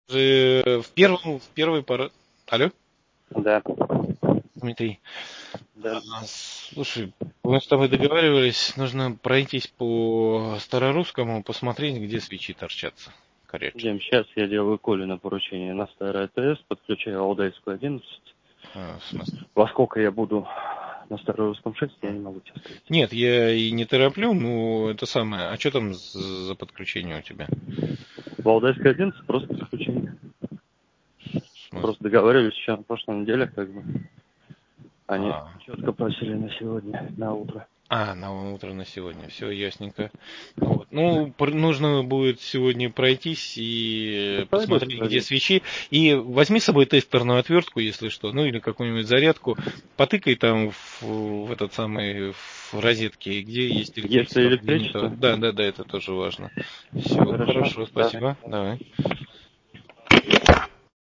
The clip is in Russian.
В первой пора... Алло, Да, Дмитрий. да. Слушай, мы с тобой договаривались, нужно пройтись по Старорусскому, посмотреть, где свечи торчатся. Короче. Дим, сейчас я делаю Коле на поручение на старый АТС, подключаю Алдайскую 11. В смысле? Во сколько я буду на Старорусском 6, я не могу тебе сказать. Нет, я и не тороплю, но это самое. А что там за подключение у тебя? В Алдайской 11 просто подключение. В смысле? Просто договаривались еще на прошлой неделе, как бы. Они А, четко просили на сегодня, на утро. на утро на сегодня. Все ясненько. Вот. Ну, нужно будет сегодня пройтись Да и пройдусь, посмотреть, где пройдусь. свечи. И возьми с собой тестерную отвертку, если что, ну или какую-нибудь зарядку. Потыкай там в этот самый в розетке, где есть Есть ли электричество, где нет. электричество? Да, это тоже важно. Все, Хорошо. хорошо, Давай. спасибо. Давай.